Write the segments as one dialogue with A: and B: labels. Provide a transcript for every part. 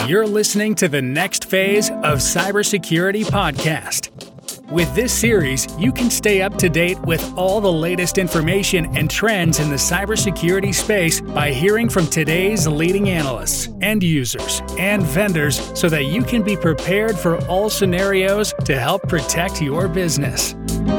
A: You're listening to the next phase of Cybersecurity Podcast. With this series, you can stay up to date with all the latest information and trends in the cybersecurity space by hearing from today's leading analysts, end users, and vendors so that you can be prepared for all scenarios to help protect your business.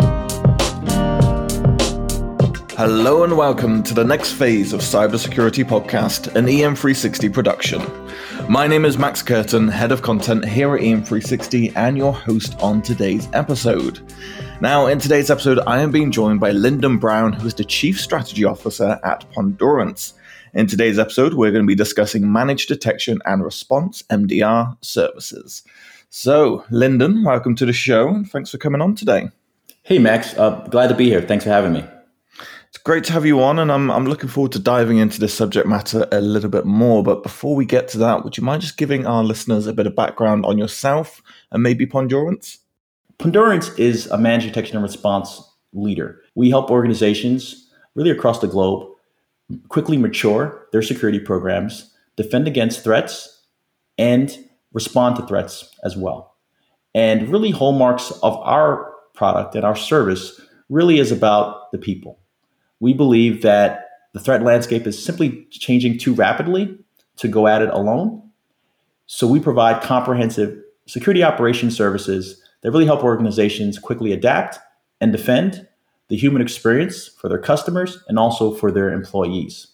B: Hello and welcome to the next phase of Cybersecurity Podcast, an EM360 production. My name is Max Curtin, Head of Content here at EM360 and your host on today's episode. Now, in today's episode, I am being joined by Lyndon Brown, who is the Chief Strategy Officer at Pondurance. In today's episode, we're going to be discussing Managed Detection and Response, MDR, services. So, Lyndon, welcome to the show, and thanks for coming on today.
C: Hey, Max. Glad to be here. Thanks for having me.
B: It's great to have you on, and I'm looking forward to diving into this subject matter a little bit more. But before we get to that, would you mind just giving our listeners a bit of background on yourself and maybe Pondurance?
C: Pondurance is a managed detection and response leader. We help organizations really across the globe quickly mature their security programs, defend against threats, and respond to threats as well. And really hallmarks of our product and our service really is about the people. We believe that the threat landscape is simply changing too rapidly to go at it alone. So we provide comprehensive security operations services that really help organizations quickly adapt and defend the human experience for their customers and also for their employees.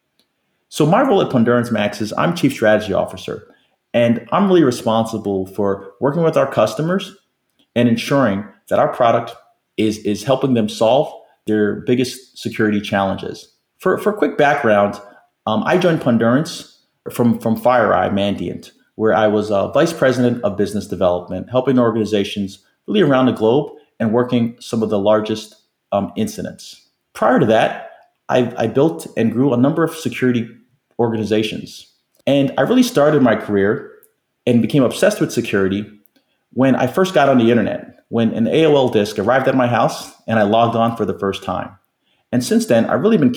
C: So my role at Pondurance, Max, is I'm Chief Strategy Officer, and I'm really responsible for working with our customers and ensuring that our product is helping them solve their biggest security challenges. For quick background, I joined Pondurance from FireEye Mandiant, where I was Vice President of Business Development, helping organizations really around the globe and working some of the largest incidents. Prior to that, I built and grew a number of security organizations. And I really started my career and became obsessed with security when I first got on the internet, when an AOL disk arrived at my house and I logged on for the first time. And since then, I've really been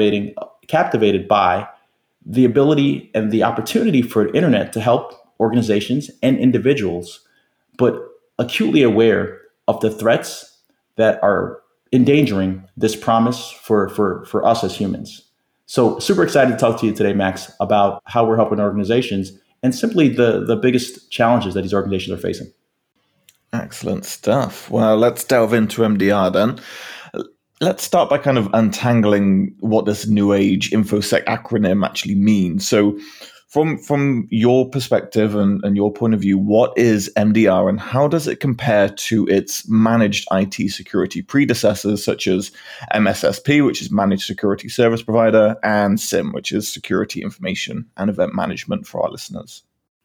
C: captivated by the ability and the opportunity for the internet to help organizations and individuals, but acutely aware of the threats that are endangering this promise for us as humans. So super excited to talk to you today, Max, about how we're helping organizations and simply the biggest challenges that these organizations are facing.
B: Excellent stuff. Well, let's delve into MDR then. Let's start by kind of untangling what this new age InfoSec acronym actually means. So from your perspective and your point of view, what is MDR and how does it compare to its managed IT security predecessors such as MSSP, which is Managed Security Service Provider, and SIEM, which is Security Information and Event Management for our listeners?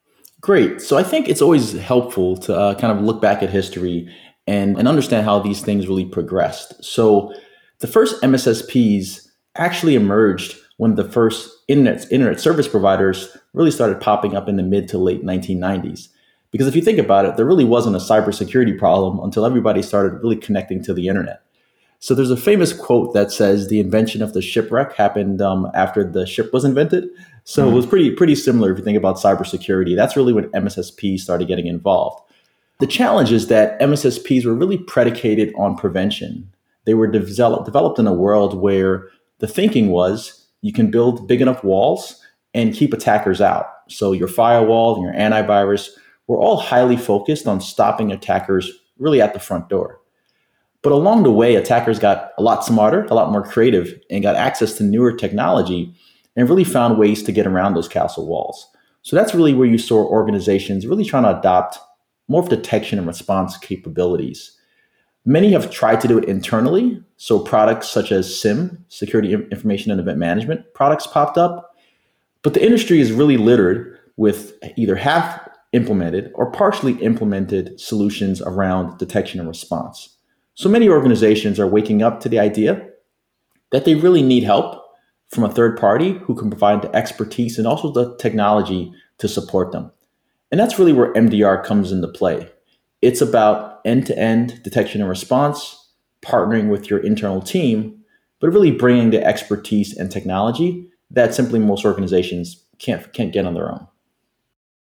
C: Great. So I think it's always helpful to kind of look back at history and understand how these things really progressed. So the first MSSPs actually emerged when the first internet service providers really started popping up in the mid to late 1990s. Because if you think about it, there really wasn't a cybersecurity problem until everybody started really connecting to the internet. So there's a famous quote that says the invention of the shipwreck happened after the ship was invented. So It was pretty similar if you think about cybersecurity. That's really when MSSPs started getting involved. The challenge is that MSSPs were really predicated on prevention. They were developed in a world where the thinking was you can build big enough walls and keep attackers out. So your firewall and your antivirus were all highly focused on stopping attackers really at the front door. But along the way, attackers got a lot smarter, a lot more creative, and got access to newer technology and really found ways to get around those castle walls. So that's really where you saw organizations really trying to adopt more of detection and response capabilities. Many have tried to do it internally. So products such as SIEM, Security Information and Event Management products popped up. But the industry is really littered with either half implemented or partially implemented solutions around detection and response. So many organizations are waking up to the idea that they really need help from a third party who can provide the expertise and also the technology to support them. And that's really where MDR comes into play. It's about end-to-end detection and response, partnering with your internal team, but really bringing the expertise and technology that simply most organizations can't get on their own.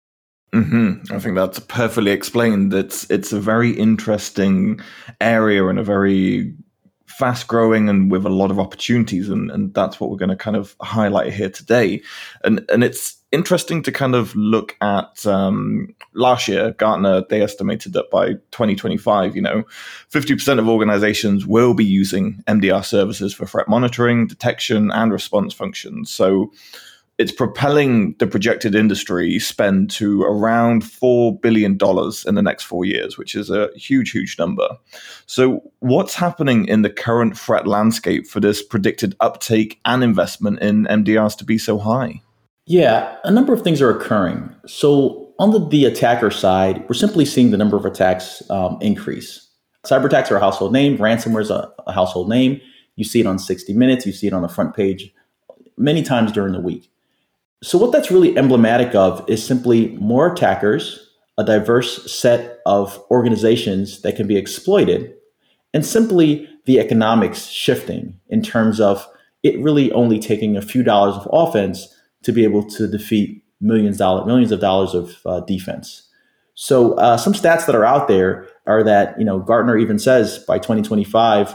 B: I think that's perfectly explained. It's a very interesting area and a very fast growing and with a lot of opportunities, and that's what we're going to kind of highlight here today. And it's interesting to kind of look at last year, Gartner, they estimated that by 2025, 50% of organizations will be using MDR services for threat monitoring, detection, and response functions. So it's propelling the projected industry spend to around $4 billion in the next 4 years, which is a huge, huge number. So what's happening in the current threat landscape for this predicted uptake and investment in MDRs to be so high?
C: Yeah, a number of things are occurring. So on the attacker side, we're simply seeing the number of attacks increase. Cyber attacks are a household name. Ransomware is a household name. You see it on 60 Minutes. You see it on the front page many times during the week. So what that's really emblematic of is simply more attackers, a diverse set of organizations that can be exploited, and simply the economics shifting in terms of it really only taking a few dollars of offense to be able to defeat millions of dollars of defense. So some stats that are out there are that, Gartner even says by 2025,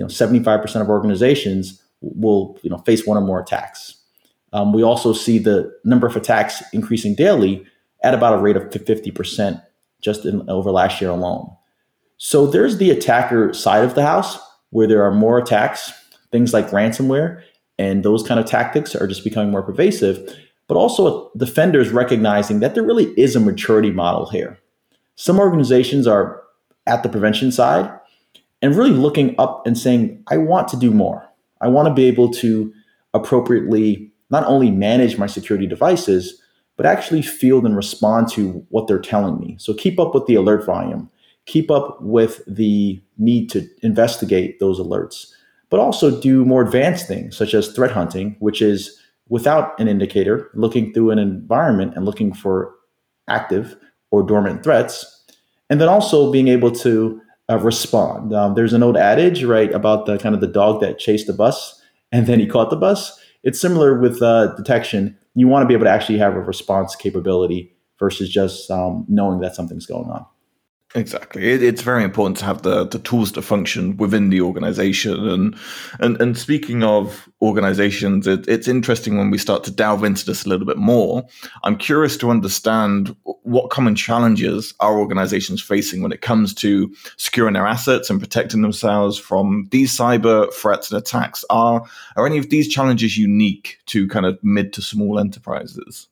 C: 75% of organizations will face one or more attacks. We also see the number of attacks increasing daily at about a rate of 50% just over last year alone. So there's the attacker side of the house where there are more attacks, things like ransomware, and those kind of tactics are just becoming more pervasive, but also defenders recognizing that there really is a maturity model here. Some organizations are at the prevention side and really looking up and saying, I want to do more. I want to be able to appropriately not only manage my security devices, but actually field and respond to what they're telling me. So keep up with the alert volume, keep up with the need to investigate those alerts, but also do more advanced things such as threat hunting, which is without an indicator, looking through an environment and looking for active or dormant threats, and then also being able to respond. There's an old adage, right, about the kind of the dog that chased the bus and then he caught the bus. It's similar with detection. You want to be able to actually have a response capability versus just knowing that something's going on.
B: Exactly. It's very important to have the tools to function within the organization. And speaking of organizations, it's interesting when we start to delve into this a little bit more. I'm curious to understand what common challenges are organizations facing when it comes to securing their assets and protecting themselves from these cyber threats and attacks. Are any of these challenges unique to kind of mid to small enterprises?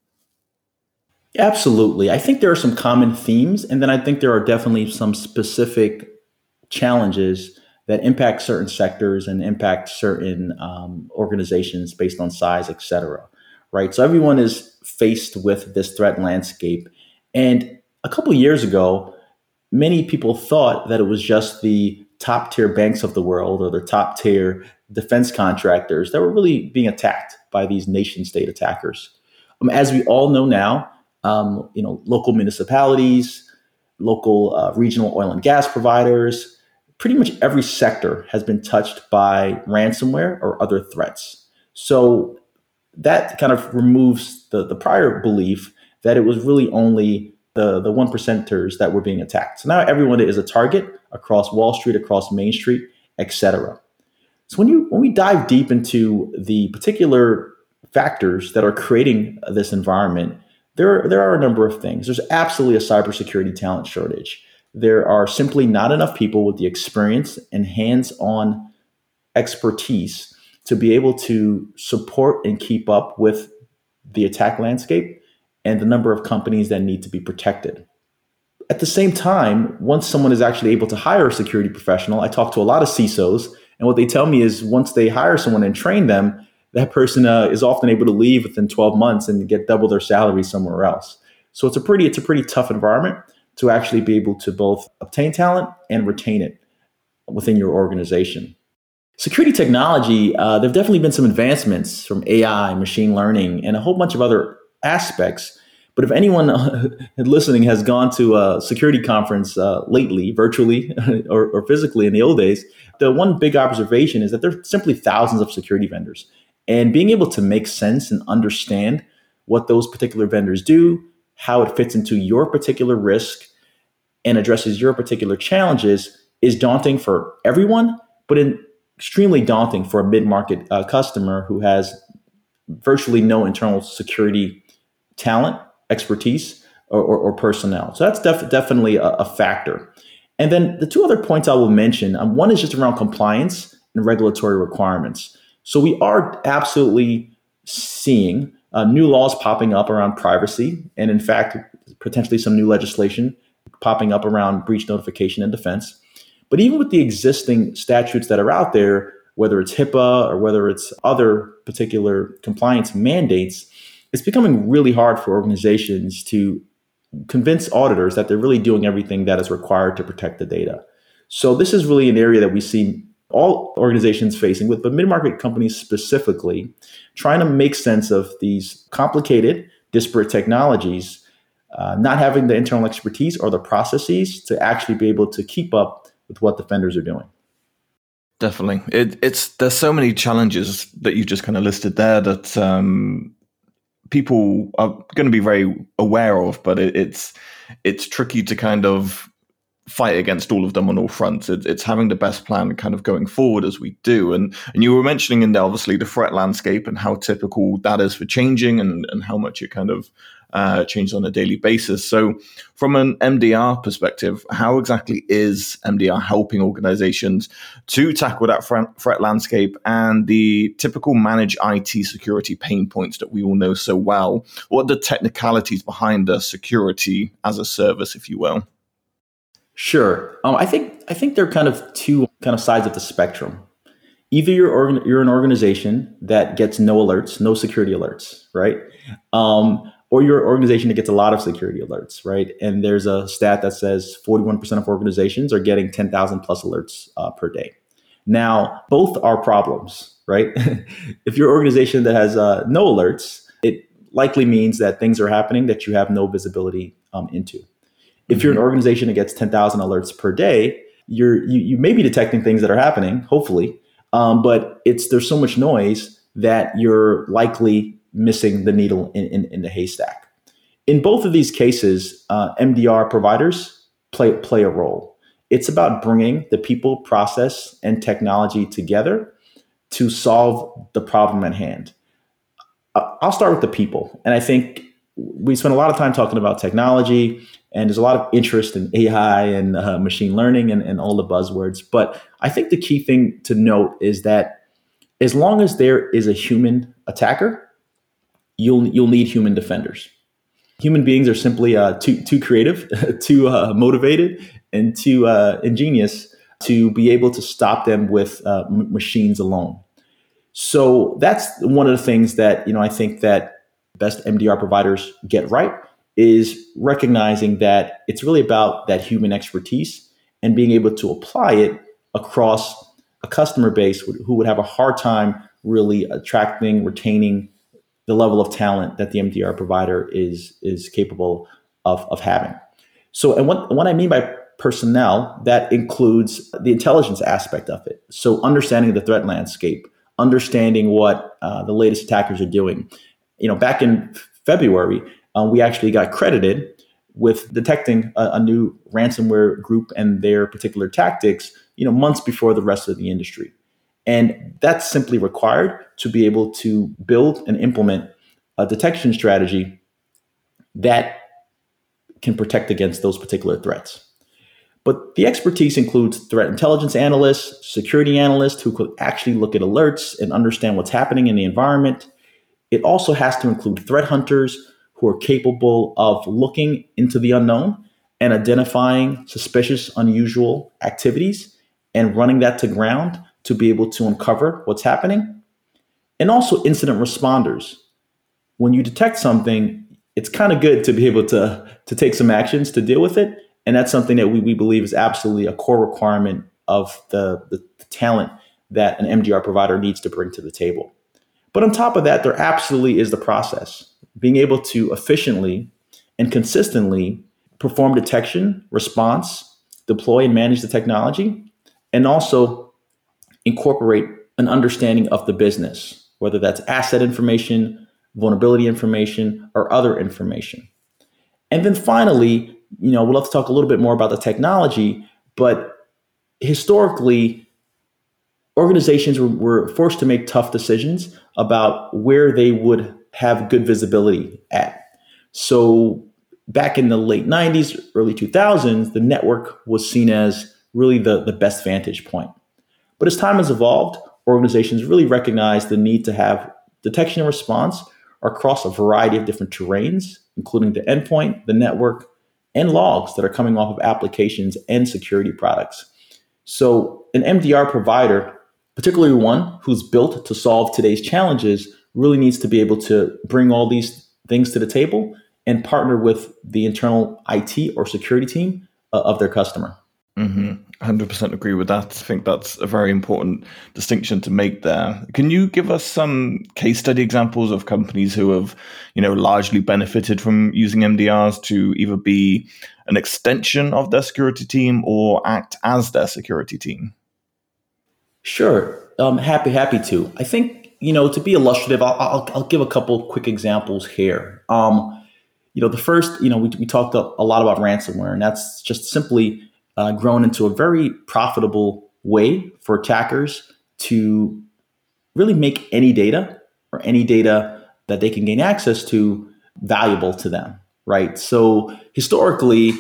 C: Absolutely. I think there are some common themes, and then I think there are definitely some specific challenges that impact certain sectors and impact certain organizations based on size, et cetera. Right. So everyone is faced with this threat landscape. And a couple of years ago, many people thought that it was just the top tier banks of the world or the top tier defense contractors that were really being attacked by these nation state attackers. As we all know now, local municipalities, local regional oil and gas providers, pretty much every sector has been touched by ransomware or other threats. So that kind of removes the prior belief that it was really only the 1%ers that were being attacked. So now everyone is a target across Wall Street, across Main Street, et cetera. So when we dive deep into the particular factors that are creating this environment, there are a number of things. There's absolutely a cybersecurity talent shortage. There are simply not enough people with the experience and hands-on expertise to be able to support and keep up with the attack landscape and the number of companies that need to be protected. At the same time, once someone is actually able to hire a security professional, I talk to a lot of CISOs, and what they tell me is once they hire someone and train them, that person is often able to leave within 12 months and get double their salary somewhere else. So it's a pretty tough environment to actually be able to both obtain talent and retain it within your organization. Security technology, there have definitely been some advancements from AI, machine learning, and a whole bunch of other aspects. But if anyone listening has gone to a security conference lately, virtually or physically in the old days, the one big observation is that there are simply thousands of security vendors. And being able to make sense and understand what those particular vendors do, how it fits into your particular risk and addresses your particular challenges is daunting for everyone, but extremely daunting for a mid-market customer who has virtually no internal security talent, expertise, or personnel. So that's definitely a factor. And then the two other points I will mention, one is just around compliance and regulatory requirements. So we are absolutely seeing new laws popping up around privacy, and in fact, potentially some new legislation popping up around breach notification and defense. But even with the existing statutes that are out there, whether it's HIPAA or whether it's other particular compliance mandates, it's becoming really hard for organizations to convince auditors that they're really doing everything that is required to protect the data. So this is really an area that we see all organizations facing with, but mid-market companies specifically, trying to make sense of these complicated, disparate technologies, not having the internal expertise or the processes to actually be able to keep up with what the vendors are doing.
B: Definitely. There's so many challenges that you just kind of listed there that people are going to be very aware of, but it's tricky to kind of fight against all of them on all fronts. It's having the best plan kind of going forward as we do. And you were mentioning in there, obviously, the threat landscape and how typical that is for changing and how much it kind of changes on a daily basis. So from an MDR perspective, how exactly is MDR helping organizations to tackle that threat landscape and the typical managed IT security pain points that we all know so well? What are the technicalities behind the security as a service, if you will?
C: Sure. I think there are kind of two kind of sides of the spectrum. Either you're an organization that gets no alerts, no security alerts, right? Or you're an organization that gets a lot of security alerts, right? And there's a stat that says 41% of organizations are getting 10,000 plus alerts per day. Now, both are problems, right? If you're an organization that has no alerts, it likely means that things are happening that you have no visibility into. If you're an organization that gets 10,000 alerts per day, you may be detecting things that are happening, hopefully, but there's so much noise that you're likely missing the needle in the haystack. In both of these cases, MDR providers play a role. It's about bringing the people, process, and technology together to solve the problem at hand. I'll start with the people, and I think we spend a lot of time talking about technology, and there's a lot of interest in AI and machine learning and all the buzzwords. But I think the key thing to note is that as long as there is a human attacker, you'll need human defenders. Human beings are simply too creative, too motivated, and too ingenious to be able to stop them with machines alone. So that's one of the things that I think that best MDR providers get right, is recognizing that it's really about that human expertise and being able to apply it across a customer base who would have a hard time really attracting, retaining the level of talent that the MDR provider is capable of having. So, and what I mean by personnel, that includes the intelligence aspect of it. So understanding the threat landscape, understanding what the latest attackers are doing. Back in February, we actually got credited with detecting a new ransomware group and their particular tactics, months before the rest of the industry. And that's simply required to be able to build and implement a detection strategy that can protect against those particular threats. But the expertise includes threat intelligence analysts, security analysts who could actually look at alerts and understand what's happening in the environment. It also has to include threat hunters who are capable of looking into the unknown and identifying suspicious, unusual activities and running that to ground to be able to uncover what's happening. And also incident responders. When you detect something, it's kind of good to be able to take some actions to deal with it. And that's something that we believe is absolutely a core requirement of the talent that an MDR provider needs to bring to the table. But on top of that, there absolutely is the process. Being able to efficiently and consistently perform detection, response, deploy and manage the technology, and also incorporate an understanding of the business, whether that's asset information, vulnerability information, or other information. And then finally, we'd love to talk a little bit more about the technology, but historically, organizations were forced to make tough decisions about where they would have good visibility at. So back in the late 90s, early 2000s, the network was seen as really the best vantage point. But as time has evolved, organizations really recognize the need to have detection and response across a variety of different terrains, including the endpoint, the network, and logs that are coming off of applications and security products. So an MDR provider, particularly one who's built to solve today's challenges, really needs to be able to bring all these things to the table and partner with the internal IT or security team of their customer.
B: 100% agree with that. I think that's a very important distinction to make there. Can you give us some case study examples of companies who have, largely benefited from using MDRs to either be an extension of their security team or act as their security team?
C: Sure. Happy to. I think, to be illustrative, I'll give a couple quick examples here. The first, we talked a lot about ransomware, and that's just simply grown into a very profitable way for attackers to really make any data or any data that they can gain access to valuable to them, right? So historically,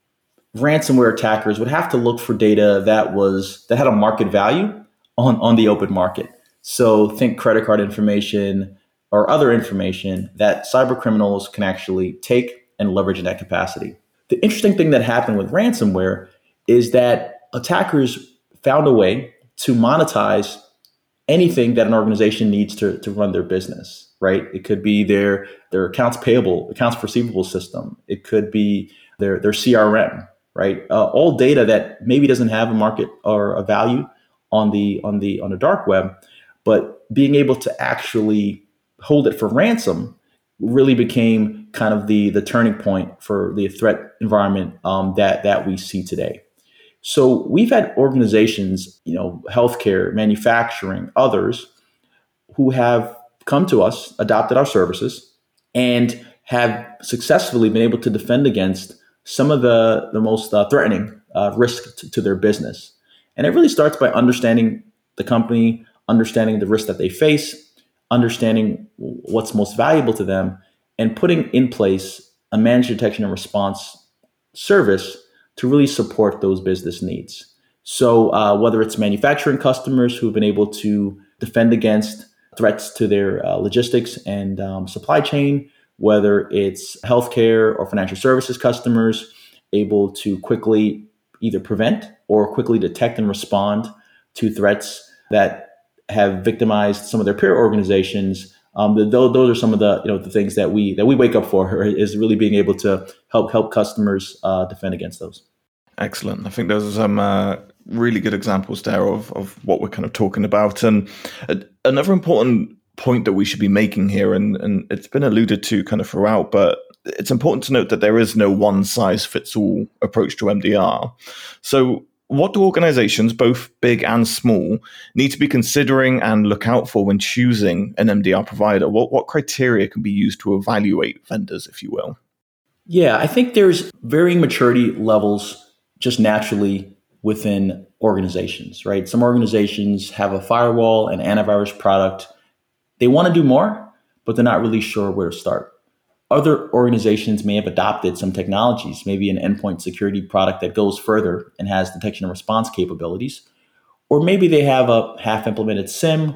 C: ransomware attackers would have to look for data that had a market value on the open market. So think credit card information or other information that cyber criminals can actually take and leverage in that capacity. The interesting thing that happened with ransomware is that attackers found a way to monetize anything that an organization needs to run their business, right? It could be their accounts receivable system. It could be their CRM, right? All data that maybe doesn't have a market or a value on the dark web, but being able to actually hold it for ransom really became kind of the turning point for the threat environment that we see today. So we've had organizations, healthcare, manufacturing, others who have come to us, adopted our services, and have successfully been able to defend against some of the most threatening risk to their business. And it really starts by understanding the company, understanding the risk that they face, understanding what's most valuable to them, and putting in place a managed detection and response service to really support those business needs. So whether it's manufacturing customers who've been able to defend against threats to their logistics and supply chain, whether it's healthcare or financial services customers able to quickly either prevent or quickly detect and respond to threats that have victimized some of their peer organizations. Those are some of the things that we wake up for, is really being able to help customers defend against those.
B: Excellent. I think those are some really good examples there of what we're kind of talking about. And another important point that we should be making here, and it's been alluded to kind of throughout, but it's important to note that there is no one-size-fits-all approach to MDR. So what do organizations, both big and small, need to be considering and look out for when choosing an MDR provider? What criteria can be used to evaluate vendors, if you will?
C: Yeah, I think there's varying maturity levels just naturally within organizations, right? Some organizations have a firewall and antivirus product. They want to do more, but they're not really sure where to start. Other organizations may have adopted some technologies, maybe an endpoint security product that goes further and has detection and response capabilities. Or maybe they have a half-implemented SIEM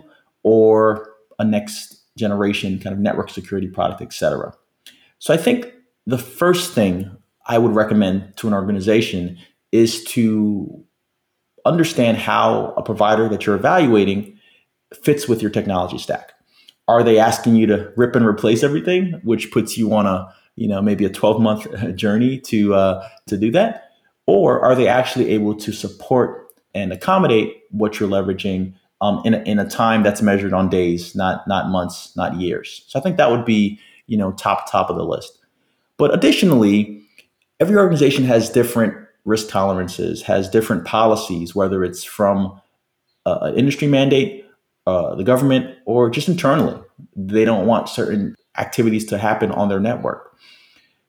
C: or a next generation kind of network security product, et cetera. So I think the first thing I would recommend to an organization is to understand how a provider that you're evaluating fits with your technology stack. Are they asking you to rip and replace everything, which puts you on a, maybe a 12-month journey to do that? Or are they actually able to support and accommodate what you're leveraging in a time that's measured on days, not months, not years? So I think that would be, top of the list. But additionally, every organization has different risk tolerances, has different policies, whether it's from an industry mandate, the government, or just internally. They don't want certain activities to happen on their network.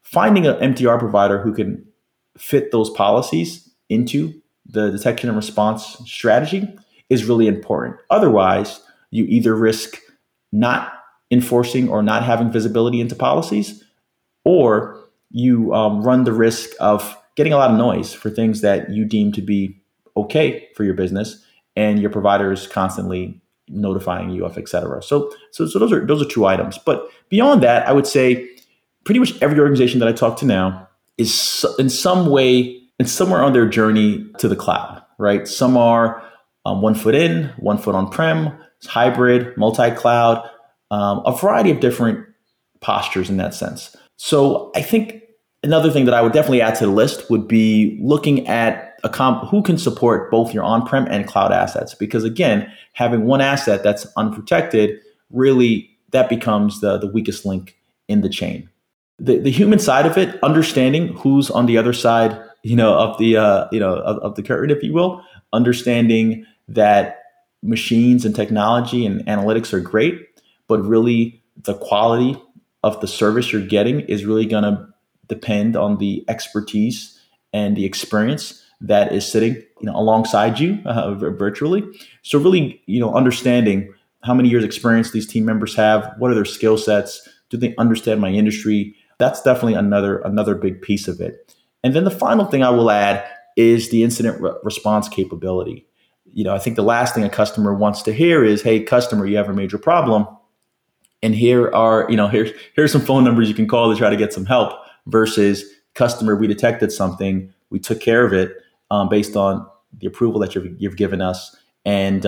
C: finding an MDR provider who can fit those policies into the detection and response strategy is really important. Otherwise, you either risk not enforcing or not having visibility into policies, or you run the risk of getting a lot of noise for things that you deem to be okay for your business, and your provider is constantly notifying you of, et cetera. So those are two items. But beyond that, I would say pretty much every organization that I talk to now is in some way and somewhere on their journey to the cloud, right? Some are 1 foot in, 1 foot on-prem, hybrid, multi-cloud, a variety of different postures in that sense. So I think another thing that I would definitely add to the list would be looking at who can support both your on-prem and cloud assets. Because again, having one asset that's unprotected, really that becomes the weakest link in the chain. The human side of it, understanding who's on the other side, of the curtain, if you will, understanding that machines and technology and analytics are great, but really the quality of the service you're getting is really going to depend on the expertise and the experience that is sitting alongside you virtually. So really, understanding how many years experience these team members have, what are their skill sets, do they understand my industry? That's definitely another big piece of it. And then the final thing I will add is the incident response capability. I think the last thing a customer wants to hear is, hey, customer, you have a major problem, and here's some phone numbers you can call to try to get some help, versus, customer, we detected something, we took care of it based on the approval that you've given us, and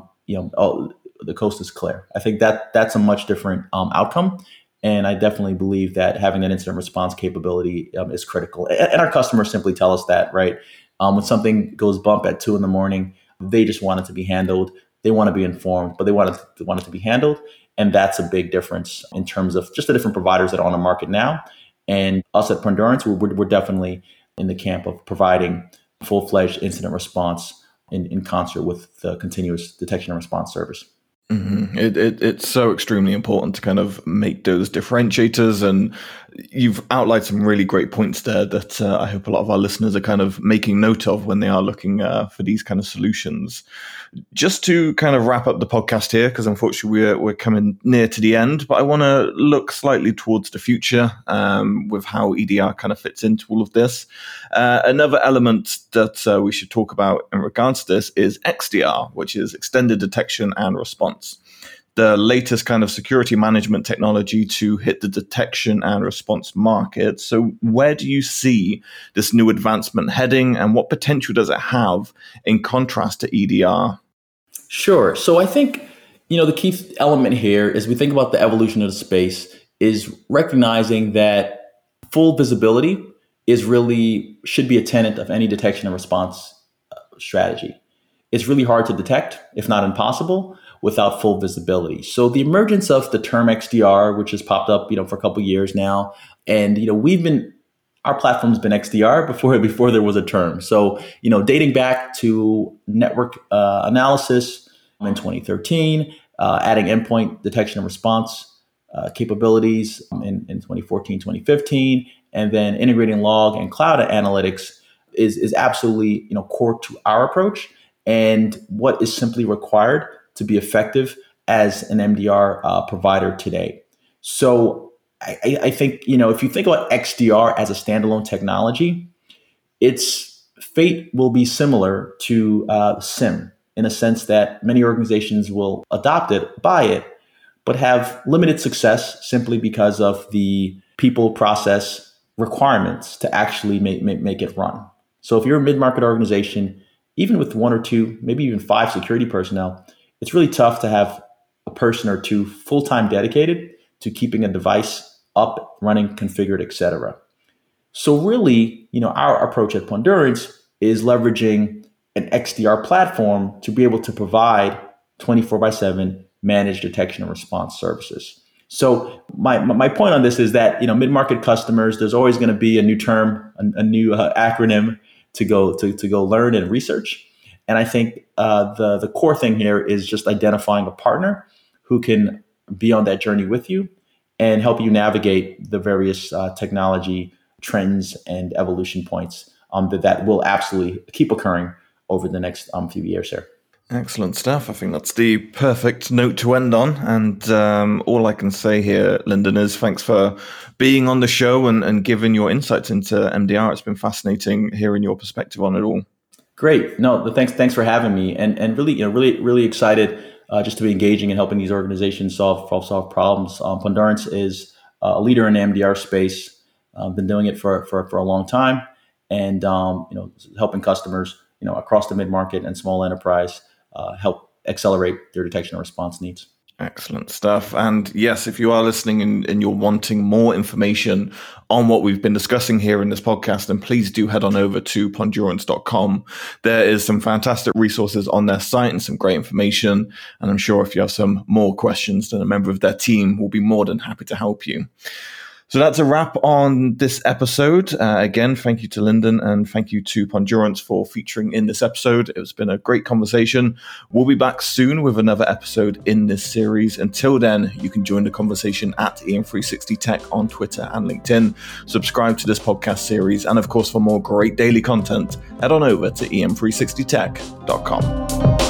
C: the coast is clear. I think that's a much different outcome. And I definitely believe that having an incident response capability is critical. And our customers simply tell us that, right? When something goes bump at 2 a.m, they just want it to be handled. They want to be informed, but they want it to be handled. And that's a big difference in terms of just the different providers that are on the market now. And us at Pondurance, we're definitely in the camp of providing full-fledged incident response in concert with the continuous detection and response service.
B: Mm-hmm. It's so extremely important to kind of make those differentiators, and you've outlined some really great points there that I hope a lot of our listeners are kind of making note of when they are looking for these kind of solutions. Just to kind of wrap up the podcast here, because unfortunately we're coming near to the end, but I want to look slightly towards the future with how EDR kind of fits into all of this. Another element that we should talk about in regards to this is XDR, which is extended detection and response. The latest kind of security management technology to hit the detection and response market. So where do you see this new advancement heading, and what potential does it have in contrast to EDR?
C: Sure. So I think, the key element here is we think about the evolution of the space is recognizing that full visibility should be a tenet of any detection and response strategy. It's really hard to detect, if not impossible, without full visibility. So the emergence of the term XDR, which has popped up, for a couple of years now, and our platform's been XDR before there was a term. So dating back to network analysis in 2013, adding endpoint detection and response capabilities in 2014, 2015, and then integrating log and cloud analytics is absolutely core to our approach and what is simply required to be effective as an MDR provider today. So I think, if you think about XDR as a standalone technology, its fate will be similar to SIEM in a sense that many organizations will adopt it, buy it, but have limited success simply because of the people process requirements to actually make it run. So if you're a mid-market organization, even with 1 or 2, maybe even 5 security personnel, it's really tough to have a person or 2 full-time dedicated to keeping a device up, running, configured, et cetera. So really, our approach at Pondurance is leveraging an XDR platform to be able to provide 24/7 managed detection and response services. So my point on this is that, mid-market customers, there's always going to be a new term, a new acronym to go learn and research. And I think the core thing here is just identifying a partner who can be on that journey with you and help you navigate the various technology trends and evolution points that will absolutely keep occurring over the next few years here.
B: Excellent stuff. I think that's the perfect note to end on. And all I can say here, Lyndon, is thanks for being on the show and giving your insights into MDR. It's been fascinating hearing your perspective on it all. Great.
C: No, thanks for having me. And really excited just to be engaging and helping these organizations solve problems. Pondurance is a leader in the MDR space. Been doing it for a long time, and helping customers across the mid-market and small enterprise help accelerate their detection and response needs.
B: Excellent stuff. And yes, if you are listening and you're wanting more information on what we've been discussing here in this podcast, then please do head on over to pondurance.com. There is some fantastic resources on their site and some great information. And I'm sure if you have some more questions, then a member of their team will be more than happy to help you. So that's a wrap on this episode. Again, thank you to Lyndon and thank you to Pondurance for featuring in this episode. It's been a great conversation. We'll be back soon with another episode in this series. Until then, you can join the conversation at EM360 Tech on Twitter and LinkedIn. Subscribe to this podcast series. And of course, for more great daily content, head on over to em360tech.com.